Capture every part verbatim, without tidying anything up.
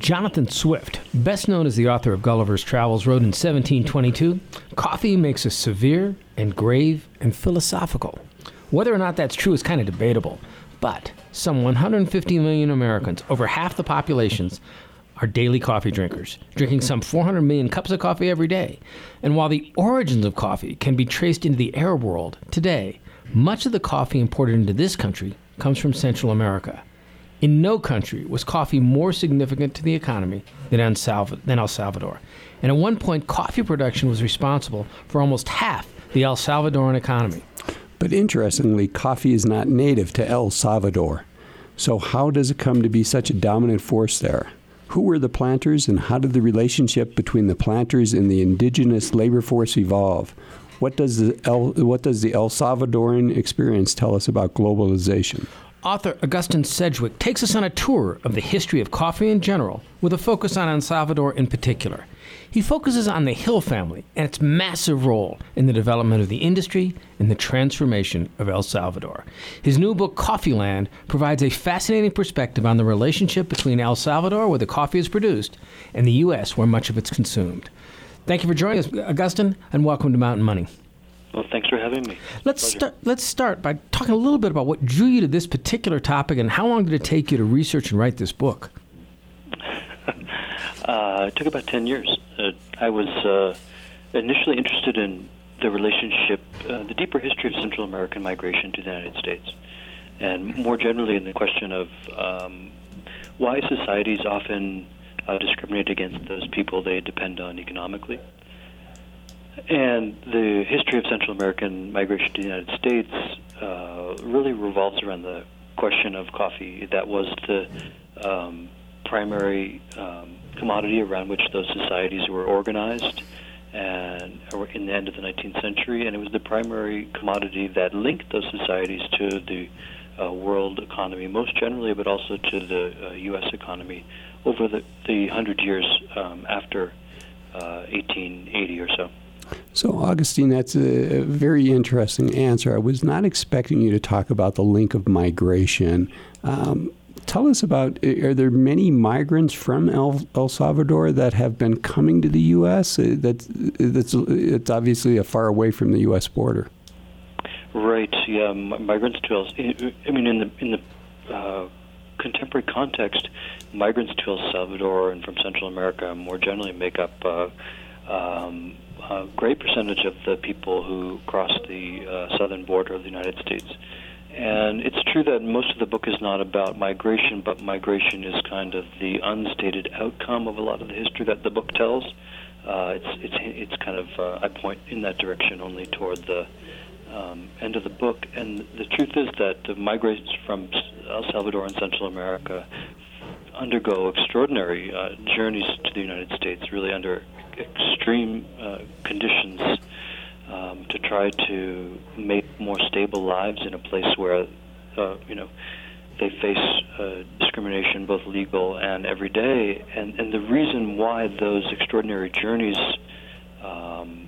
Jonathan Swift, best known as the author of Gulliver's Travels, wrote in seventeen twenty-two, "Coffee makes us severe and grave and philosophical." Whether or not that's true is kind of debatable, but some one hundred fifty million Americans, over half the populations, are daily coffee drinkers, drinking some four hundred million cups of coffee every day. And while the origins of coffee can be traced into the Arab world, today, much of the coffee imported into this country comes from Central America. In no country was coffee more significant to the economy than El Salvador. And at one point, coffee production was responsible for almost half the El Salvadoran economy. But interestingly, coffee is not native to El Salvador. So how does it come to be such a dominant force there? Who were the planters, and how did the relationship between the planters and the indigenous labor force evolve? What does the El, what does the El Salvadoran experience tell us about globalization? Author Augustin Sedgwick takes us on a tour of the history of coffee in general, with a focus on El Salvador in particular. He focuses on the Hill family and its massive role in the development of the industry and the transformation of El Salvador. His new book, Coffeeland, provides a fascinating perspective on the relationship between El Salvador, where the coffee is produced, and the U S, where much of it's consumed. Thank you for joining us, Augustin, and welcome to Mountain Money. Well, thanks for having me. Let's start, let's start by talking a little bit about what drew you to this particular topic, and how long did it take you to research and write this book? uh, it took about ten years. Uh, I was uh, initially interested in the relationship, uh, the deeper history of Central American migration to the United States, and more generally in the question of um, why societies often uh, discriminate against those people they depend on economically. And the history of Central American migration to the United States uh, really revolves around the question of coffee. That was the um, primary um, commodity around which those societies were organized and in the end of the nineteenth century, and it was the primary commodity that linked those societies to the uh, world economy most generally, but also to the uh, U S economy over the, the hundred years um, after uh, eighteen eighty or so. So, Augustine, that's a very interesting answer. I was not expecting you to talk about the link of migration. Um, tell us about, are there many migrants from El, El Salvador that have been coming to the U S? That's, that's, it's obviously a far away from the U S border. Right, yeah, migrants to El, I mean, in the, in the uh, contemporary context, migrants to El Salvador and from Central America more generally make up uh, um, a great percentage of the people who cross the uh, southern border of the United States. And it's true that most of the book is not about migration, but migration is kind of the unstated outcome of a lot of the history that the book tells. Uh, it's it's it's kind of uh, I point in that direction only toward the um, end of the book. And the truth is that the migrants from El Salvador and Central America undergo extraordinary uh, journeys to the United States, really under extreme uh, conditions, um, to try to make more stable lives in a place where, uh, you know, they face uh, discrimination, both legal and everyday. And, and the reason why those extraordinary journeys um,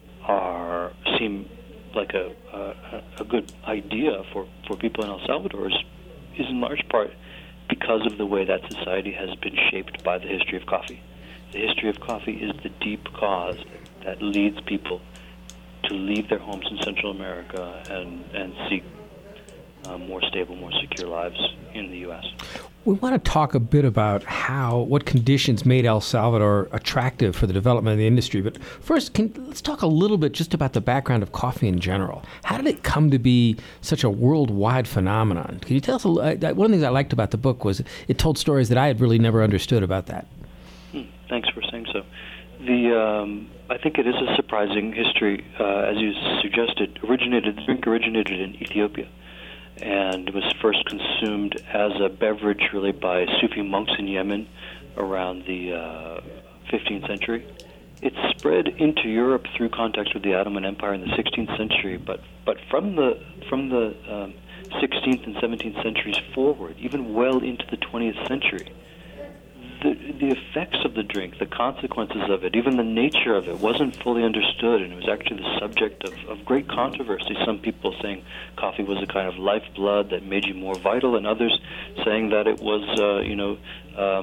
are seem like a, a, a good idea for, for people in El Salvador is, is in large part because of the way that society has been shaped by the history of coffee. The history of coffee is the deep cause that leads people to leave their homes in Central America and, and seek uh, more stable, more secure lives in the U S. We want to talk a bit about how, what conditions made El Salvador attractive for the development of the industry. But first, can, let's talk a little bit just about the background of coffee in general. How did it come to be such a worldwide phenomenon? Can you tell us, a, one of the things I liked about the book was it told stories that I had really never understood about that. Hmm, thanks for saying so. The um, I think it is a surprising history, uh, as you suggested. Originated, the drink originated in Ethiopia, and was first consumed as a beverage, really, by Sufi monks in Yemen around the uh, fifteenth century. It spread into Europe through contact with the Ottoman Empire in the sixteenth century, but but from the from the um, sixteenth and seventeenth centuries forward, even well into the twentieth century, the the effects of the drink, the consequences of it, even the nature of it wasn't fully understood, and it was actually the subject of, of great controversy. Some people saying coffee was a kind of lifeblood that made you more vital, and others saying that it was, uh, you know, um,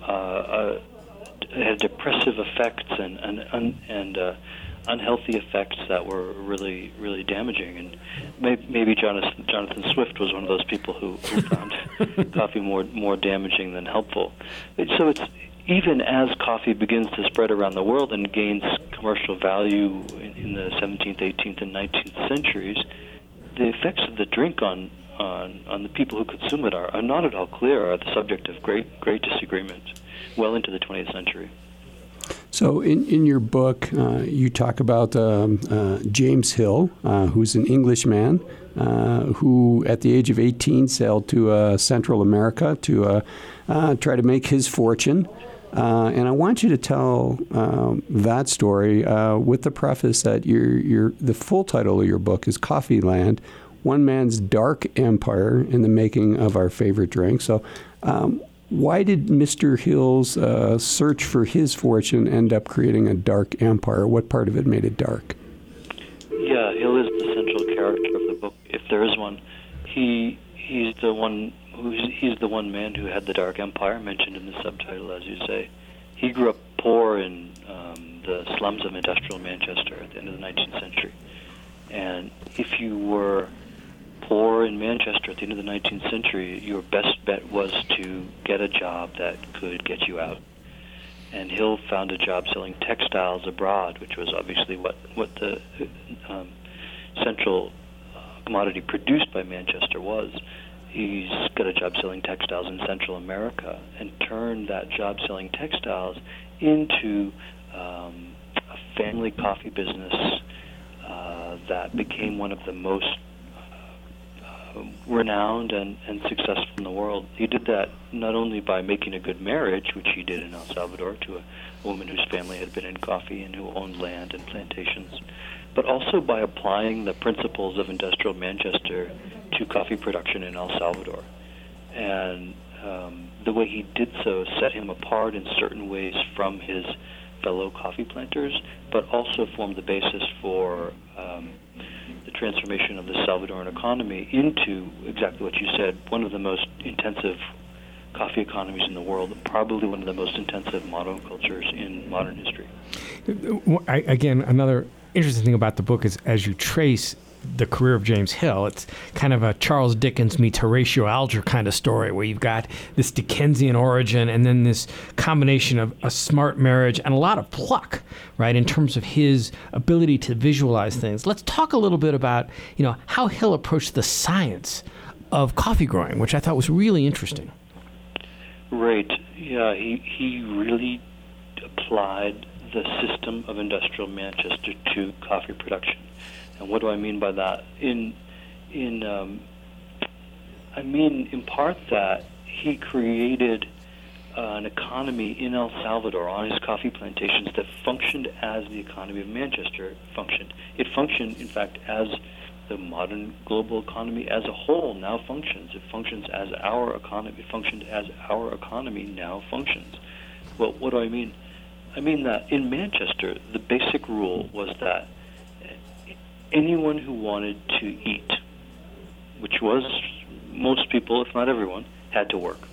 uh, uh, had depressive effects and and and, and uh, unhealthy effects that were really really damaging. And maybe, maybe Jonathan, Jonathan Swift was one of those people who, who found coffee more more damaging than helpful. So it's even as coffee begins to spread around the world and gains commercial value in, in the seventeenth, eighteenth, and nineteenth centuries, the effects of the drink on on, on the people who consume it are, are not at all clear, are the subject of great great disagreement well into the twentieth century. So in, in your book, uh, you talk about um, uh, James Hill, uh, who's an Englishman, uh, who at the age of eighteen sailed to uh, Central America to uh, uh, try to make his fortune. Uh, and I want you to tell um, that story uh, with the preface that your, your, the full title of your book is Coffee Land, One Man's Dark Empire in the Making of Our Favorite Drink. So um, why did Mister Hill's uh, search for his fortune end up creating a dark empire? What part of it made it dark? Yeah, Hill is the central character of the book, if there is one. He he's the one who's he's the one man who had the dark empire mentioned in the subtitle, as you say. He grew up poor in um, the slums of industrial Manchester at the end of the nineteenth century, and if you were poor in Manchester at the end of the nineteenth century, your best bet was to get a job that could get you out. And Hill found a job selling textiles abroad, which was obviously what, what the um, central uh, commodity produced by Manchester was. He's got a job selling textiles in Central America and turned that job selling textiles into um, a family coffee business uh, that became one of the most renowned and, and successful in the world. He did that not only by making a good marriage, which he did in El Salvador to a woman whose family had been in coffee and who owned land and plantations, but also by applying the principles of industrial Manchester to coffee production in El Salvador. And um, the way he did so set him apart in certain ways from his fellow coffee planters, but also formed the basis for um, the transformation of the Salvadoran economy into exactly what you said, one of the most intensive coffee economies in the world, probably one of the most intensive monocultures in modern history. I, again, another interesting thing about the book is as you trace the career of James Hill, it's kind of a Charles Dickens meets Horatio Alger kind of story where you've got this Dickensian origin and then this combination of a smart marriage and a lot of pluck, right, in terms of his ability to visualize things. Let's talk a little bit about, you know, how Hill approached the science of coffee growing, which I thought was really interesting. Right. Yeah, he, he really applied the system of industrial Manchester to coffee production. And what do I mean by that? In, in, um, I mean in part that he created uh, an economy in El Salvador on his coffee plantations that functioned as the economy of Manchester functioned. It functioned, in fact, as the modern global economy as a whole now functions. It functions as our economy. It functioned as our economy now functions. Well, what do I mean? I mean that in Manchester, the basic rule was that anyone who wanted to eat, which was most people, if not everyone, had to work.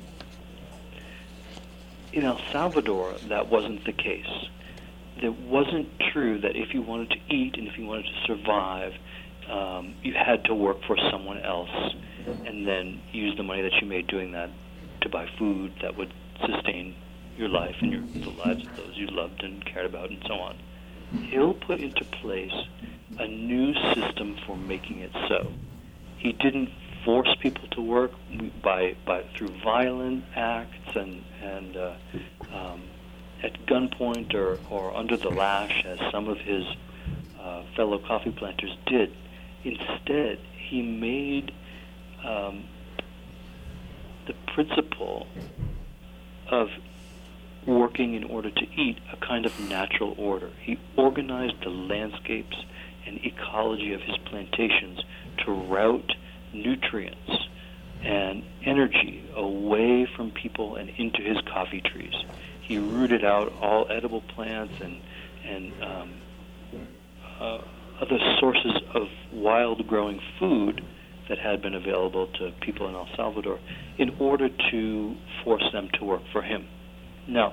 In El Salvador, that wasn't the case. It wasn't true that if you wanted to eat and if you wanted to survive, um, you had to work for someone else and then use the money that you made doing that to buy food that would sustain your life and your, the lives of those you loved and cared about and so on. Hill put into place a new system for making it so. He didn't force people to work by, by through violent acts and and uh, um, at gunpoint or, or under the lash, as some of his uh, fellow coffee planters did. Instead, he made um, the principle of working in order to eat a kind of natural order. He organized the landscapes and ecology of his plantations to route nutrients and energy away from people and into his coffee trees. He rooted out all edible plants and and um, uh, other sources of wild-growing food that had been available to people in El Salvador in order to force them to work for him. Now,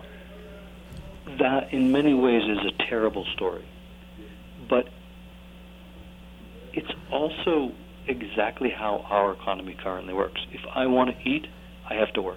that in many ways is a terrible story, but it's also exactly how our economy currently works. If I want to eat, I have to work.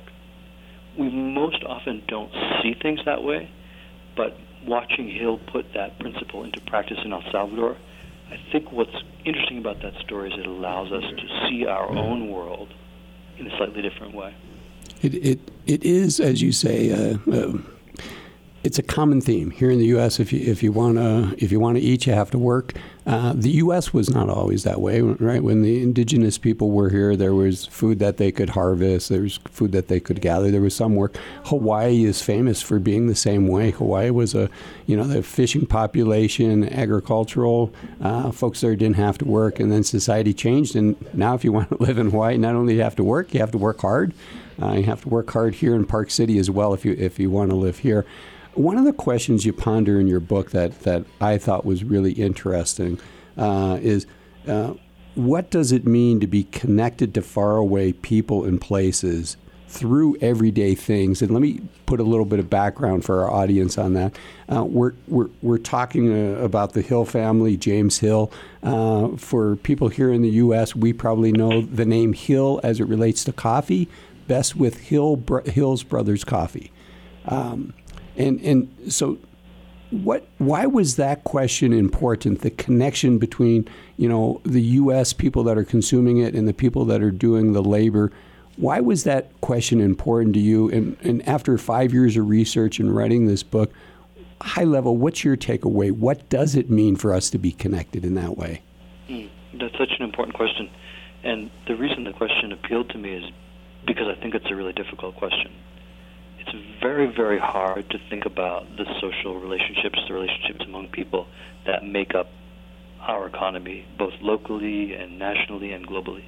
We most often don't see things that way, but watching Hill put that principle into practice in El Salvador, I think what's interesting about that story is it allows us to see our own world in a slightly different way. It it it is, as you say, uh, uh, it's a common theme here in the U S. If you if you want to if you want to eat, you have to work. Uh, the U S was not always that way, right? When the indigenous people were here, there was food that they could harvest. There was food that they could gather. There was some work. Hawaii is famous for being the same way. Hawaii was a, you know, the fishing population, agricultural. Uh, folks there didn't have to work, and then society changed. And now, if you want to live in Hawaii, not only do you have to work, you have to work hard. Uh, you have to work hard here in Park City as well if you if you want to live here. One of the questions you ponder in your book that, that I thought was really interesting uh, is uh, what does it mean to be connected to faraway people and places through everyday things? And let me put a little bit of background for our audience on that. Uh, we're, we're, we're talking uh, about the Hill family, James Hill. Uh, for people here in the U S, we probably know the name Hill as it relates to coffee, best with Hill Hill's Brothers Coffee. Um, And and so, what? Why was that question important? The connection between, you know, the U S people that are consuming it and the people that are doing the labor. Why was that question important to you? And and after five years of research and writing this book, high level, what's your takeaway? What does it mean for us to be connected in that way? Mm, that's such an important question, and the reason the question appealed to me is because I think it's a really difficult question. It's very, very hard to think about the social relationships, the relationships among people that make up our economy, both locally and nationally and globally.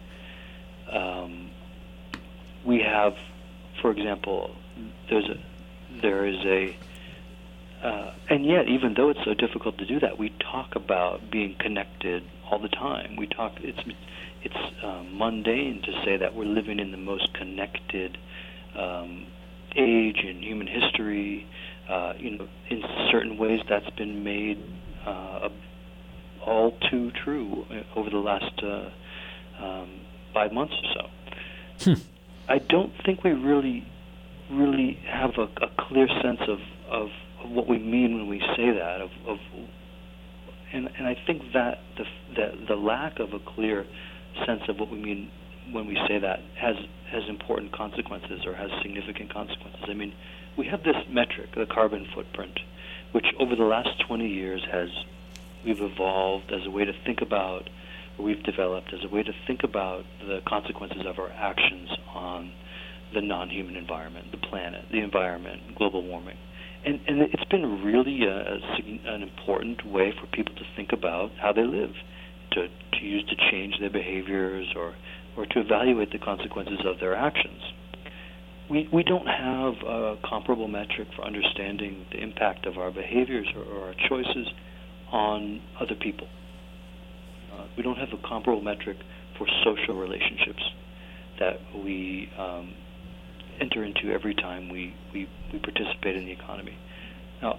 Um, we have, for example, there's a, there is a, uh, and yet, even though it's so difficult to do that, we talk about being connected all the time. We talk, it's, it's uh, mundane to say that we're living in the most connected um, age in human history. Uh, you know, in certain ways, that's been made uh, all too true over the last uh, um, five months or so. Hmm. I don't think we really, really have a, a clear sense of, of, of what we mean when we say that. Of, of and and I think that the, the the lack of a clear sense of what we mean when we say that has has important consequences or has significant consequences. I mean, we have this metric, the carbon footprint, which over the last twenty years has, we've evolved as a way to think about, or we've developed as a way to think about the consequences of our actions on the non-human environment, the planet, the environment, global warming. And, and it's been really a, a, an important way for people to think about how they live, to, to use to change their behaviors or or to evaluate the consequences of their actions. We we don't have a comparable metric for understanding the impact of our behaviors or, or our choices on other people. Uh, we don't have a comparable metric for social relationships that we um, enter into every time we, we, we participate in the economy. Now,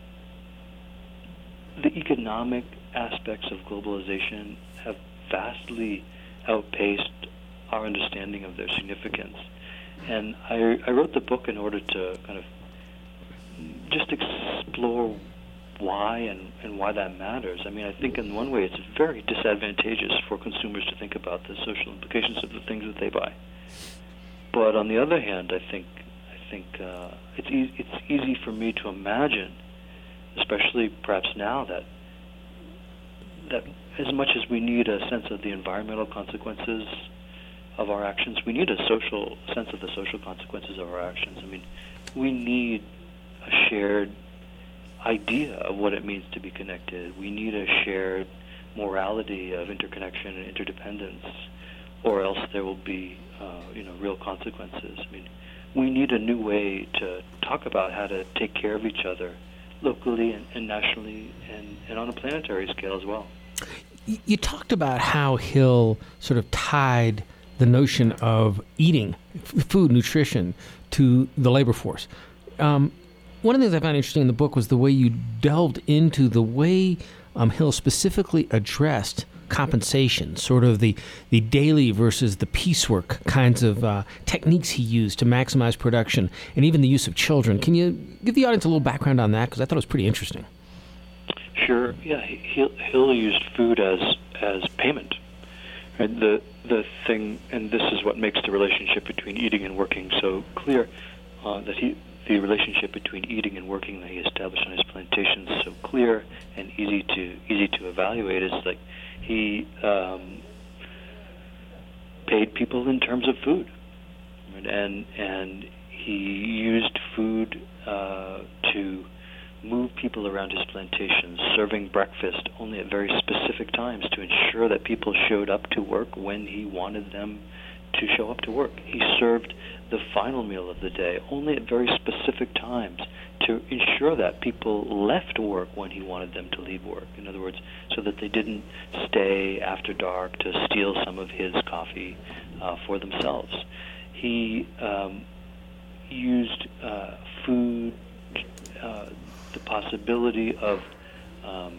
the economic aspects of globalization have vastly outpaced our understanding of their significance. And I, I wrote the book in order to kind of just explore why and, and why that matters. I mean, I think in one way it's very disadvantageous for consumers to think about the social implications of the things that they buy. But on the other hand, I think I think uh, it's e- it's easy for me to imagine, especially perhaps now, that that as much as we need a sense of the environmental consequences of our actions, we need a social sense of the social consequences of our actions. I mean, we need a shared idea of what it means to be connected. We need a shared morality of interconnection and interdependence, or else there will be, uh, you know, real consequences. I mean, we need a new way to talk about how to take care of each other locally and, and nationally and, and on a planetary scale as well. You talked about how Hill sort of tied the notion of eating, food, nutrition, to the labor force. um, one of the things I found interesting in the book was the way you delved into the way um, Hill specifically addressed compensation, sort of the, the daily versus the piecework kinds of uh, techniques he used to maximize production, and even the use of children. Can you give the audience a little background on that? Because I thought it was pretty interesting. Sure. Yeah, Hill, Hill used food as as payment. Right? The the thing, and this is what makes the relationship between eating and working so clear. Uh, that he, the relationship between eating and working that he established on his plantations so clear and easy to easy to evaluate is like he um, paid people in terms of food, right? and and he used food uh, to move people around his plantations, serving breakfast only at very specific times to ensure that people showed up to work when he wanted them to show up to work. He served the final meal of the day only at very specific times to ensure that people left work when he wanted them to leave work. In other words, so that they didn't stay after dark to steal some of his coffee uh, for themselves. He um, used uh, food, uh, the possibility of um,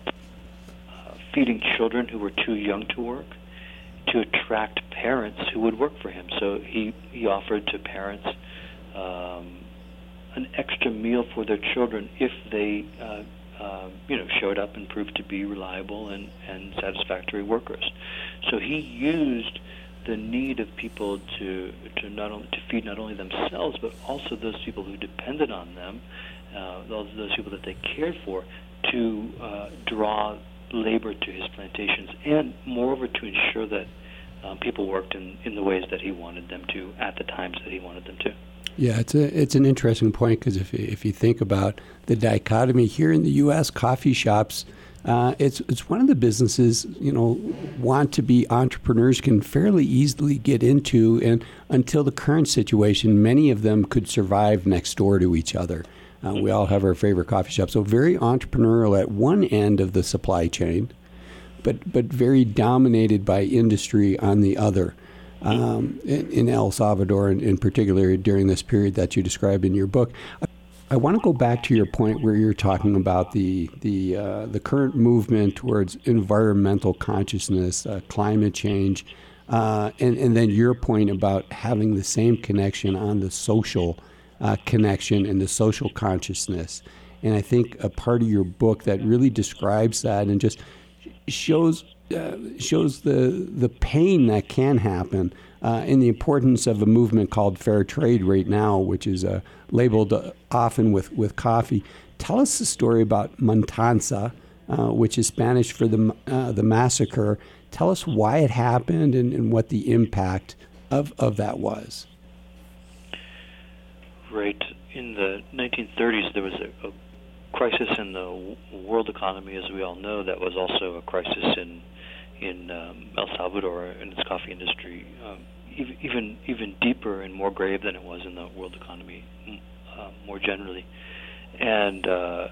uh, feeding children who were too young to work, to attract parents who would work for him. So he, he offered to parents um, an extra meal for their children if they uh, uh, you know, showed up and proved to be reliable and, and satisfactory workers. So he used the need of people to to not only to feed not only themselves but also those people who depended on them, uh, those those people that they cared for, to uh, draw labor to his plantations, and moreover to ensure that um, people worked in, in the ways that he wanted them to at the times that he wanted them to. Yeah, it's a it's an interesting point because if if you think about the dichotomy here in the U S, coffee shops, uh, it's it's one of the businesses, you know, want to be entrepreneurs can fairly easily get into, and until the current situation, many of them could survive next door to each other. Uh, we all have our favorite coffee shop, so very entrepreneurial at one end of the supply chain, but but very dominated by industry on the other. Um, in, in El Salvador, in, in particular, during this period that you describe in your book, I want to go back to your point where you're talking about the the uh, the current movement towards environmental consciousness, uh, climate change, uh, and and then your point about having the same connection on the social uh, connection and the social consciousness. And I think a part of your book that really describes that and just shows. Uh, shows the the pain that can happen uh, and the importance of a movement called fair trade right now, which is uh, labeled uh, often with, with coffee. Tell us the story about Matanza, uh, which is Spanish for the uh, the massacre. Tell us why it happened and, and what the impact of, of that was. Right. In the nineteen thirties, there was a, a crisis in the w- world economy, as we all know, that was also a crisis in in um, El Salvador and its coffee industry, um, even, even even deeper and more grave than it was in the world economy uh, more generally. And uh,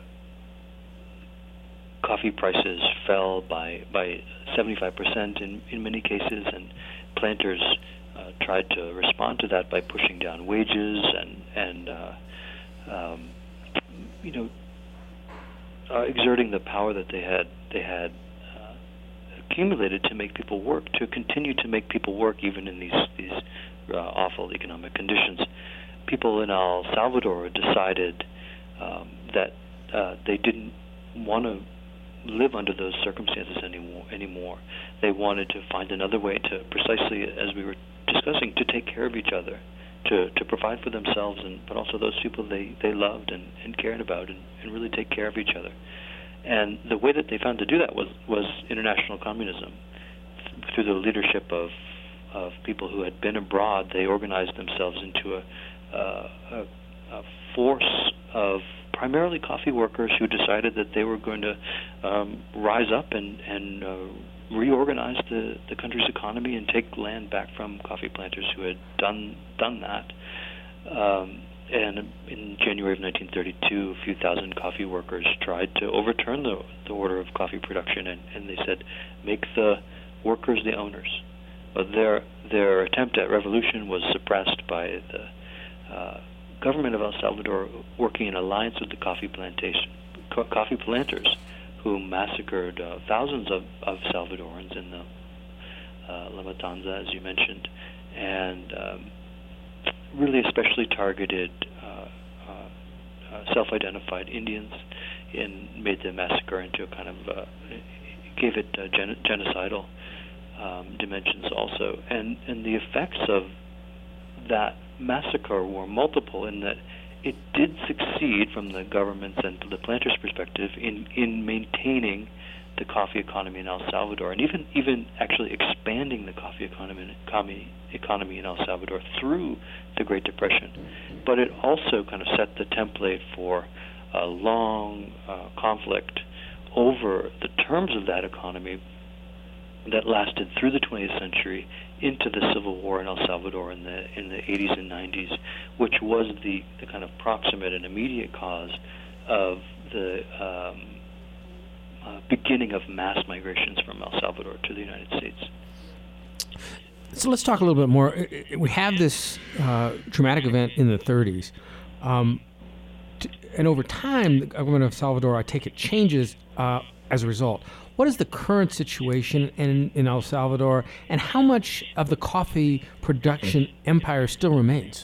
coffee prices fell by by seventy-five percent in, in many cases, and planters uh, tried to respond to that by pushing down wages and, and uh, um, you know, uh, exerting the power that they had they had accumulated to make people work, to continue to make people work even in these these uh, awful economic conditions. People in El Salvador decided um, that uh, they didn't want to live under those circumstances anymore. Anymore, they wanted to find another way to, precisely as we were discussing, to take care of each other, to, to provide for themselves, and but also those people they, they loved and, and cared about, and, and really take care of each other. And the way that they found to do that was, was international communism. Through the leadership of of people who had been abroad, they organized themselves into a, uh, a, a force of primarily coffee workers who decided that they were going to um, rise up and, and uh, reorganize the, the country's economy and take land back from coffee planters who had done done that. Um, And in January of nineteen thirty-two, a few thousand coffee workers tried to overturn the, the order of coffee production, and, and they said, make the workers the owners. But their their attempt at revolution was suppressed by the uh, government of El Salvador working in alliance with the coffee plantation, co- coffee planters, who massacred uh, thousands of, of Salvadorans in the uh, La Matanza, as you mentioned, and um, really especially targeted uh, uh, uh, self-identified Indians and made the massacre into a kind of, uh, gave it uh, gen- genocidal um, dimensions also. And, and the effects of that massacre were multiple in that it did succeed from the government's and the planters' perspective in, in maintaining the coffee economy in El Salvador, and even even actually expanding the coffee economy economy, economy in El Salvador through the Great Depression. But it also kind of set the template for a long uh, conflict over the terms of that economy that lasted through the twentieth century into the Civil War in El Salvador in the in the eighties and nineties, which was the, the kind of proximate and immediate cause of the um, uh, beginning of mass migrations from El Salvador to the United States. So let's talk a little bit more. We have this uh, traumatic event in the thirties, um, t- and over time, the government of Salvador, I take it, changes uh, as a result. What is the current situation in, in El Salvador, and how much of the coffee production empire still remains?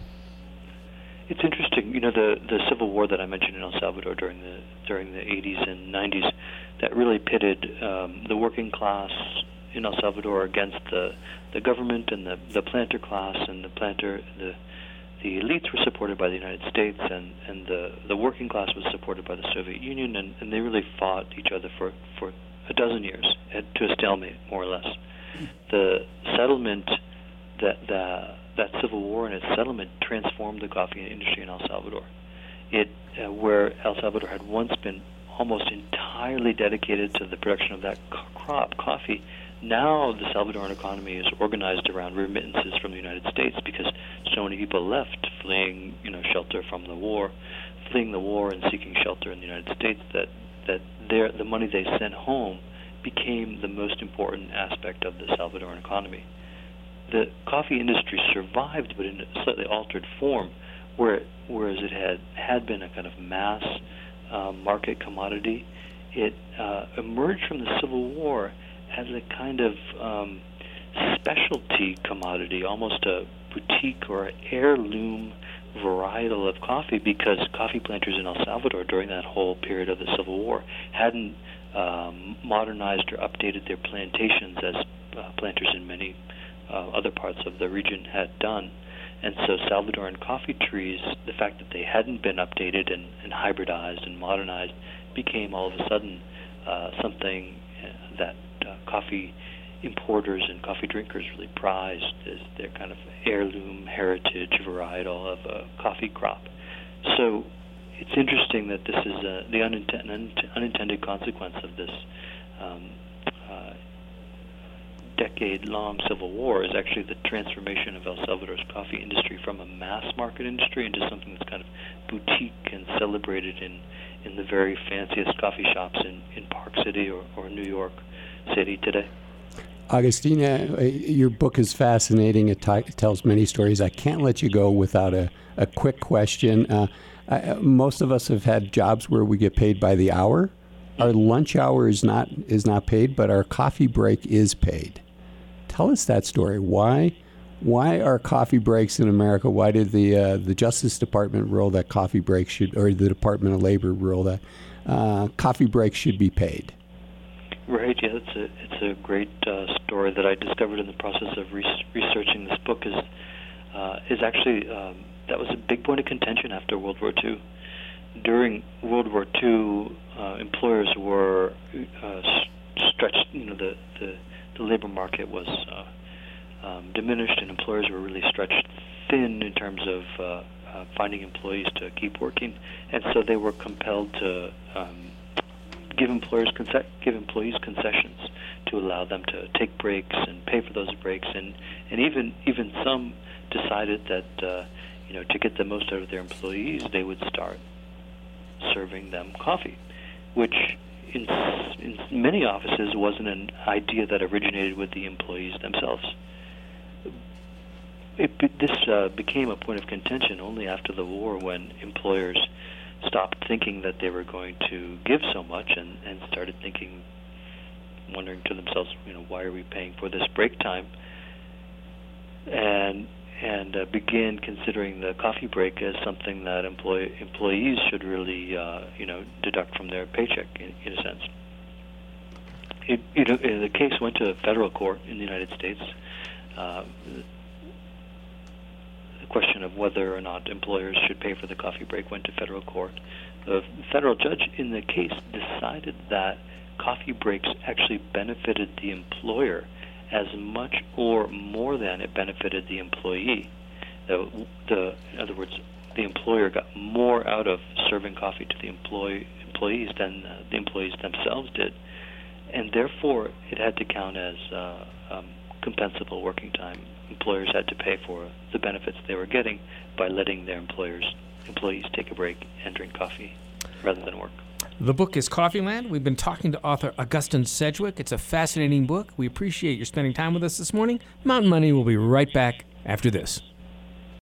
It's interesting, you know, the, the civil war that I mentioned in El Salvador during the during the eighties and nineties, that really pitted um, the working class in El Salvador against the the government and the, the planter class, and the planter the the elites were supported by the United States, and, and the, the working class was supported by the Soviet Union, and, and they really fought each other for, for a dozen years at, to a stalemate, more or less. The settlement, that the, that civil war and its settlement transformed the coffee industry in El Salvador. It, uh, where El Salvador had once been almost entirely dedicated to the production of that co- crop, coffee, now the Salvadoran economy is organized around remittances from the United States because so many people left, fleeing, you know, shelter from the war, fleeing the war and seeking shelter in the United States, that that their the money they sent home became the most important aspect of the Salvadoran economy. The coffee industry survived, but in a slightly altered form, where whereas it had had been a kind of mass uh, market commodity, it uh, emerged from the Civil War as a kind of um, specialty commodity, almost a boutique or heirloom varietal of coffee, because coffee planters in El Salvador during that whole period of the Civil War hadn't um, modernized or updated their plantations as uh, planters in many uh, other parts of the region had done. And so Salvadoran coffee trees, the fact that they hadn't been updated and, and hybridized and modernized, became all of a sudden uh, something that uh, coffee importers and coffee drinkers really prized as their kind of heirloom heritage varietal of a coffee crop. So it's interesting that this is uh, the unintended, unintended consequence of this um, uh, decade-long civil war is actually the transformation of El Salvador's coffee industry from a mass market industry into something that's kind of boutique and celebrated in, in the very fanciest coffee shops in, in Park City or, or New York City today. Agustina, your book is fascinating. It, t- it tells many stories. I can't let you go without a, a quick question. Uh, I, most of us have had jobs where we get paid by the hour. Our lunch hour is not is not paid, but our coffee break is paid. Tell us that story. Why why are coffee breaks in America? Why did the uh, the Justice Department rule that coffee breaks should, or the Department of Labor rule that uh, coffee breaks should be paid? Right. Yeah, it's a it's a great uh, story that I discovered in the process of re- researching this book. Is uh, is actually um, that was a big point of contention after World War Two. During World War Two, uh, employers were uh, stretched. You know, the, the the labor market was uh, um, diminished, and employers were really stretched thin in terms of uh, uh, finding employees to keep working, and so they were compelled to um, give employers conce- give employees concessions to allow them to take breaks and pay for those breaks, and and even even some decided that uh, you know, to get the most out of their employees, they would start serving them coffee, which in, in many offices wasn't an idea that originated with the employees themselves. it, be- this uh, became a point of contention only after the war, when employers stopped thinking that they were going to give so much and, and started thinking, wondering to themselves, you know, why are we paying for this break time? And and uh, began considering the coffee break as something that employ, employees should really, uh, you know, deduct from their paycheck, in, in a sense. It, it, uh, the case went to federal court in the United States. Uh, the question of whether or not employers should pay for the coffee break went to federal court. The federal judge in the case decided that coffee breaks actually benefited the employer as much or more than it benefited the employee. The, the, in other words, the employer got more out of serving coffee to the employee, employees than uh, the employees themselves did, and therefore it had to count as uh, um, compensable working time. Employers had to pay for the benefits they were getting by letting their employers employees take a break and drink coffee rather than work. The book is Coffeeland. We've been talking to author Augustin Sedgwick. It's a fascinating book. We appreciate your spending time with us this morning. Mountain Money will be right back after this.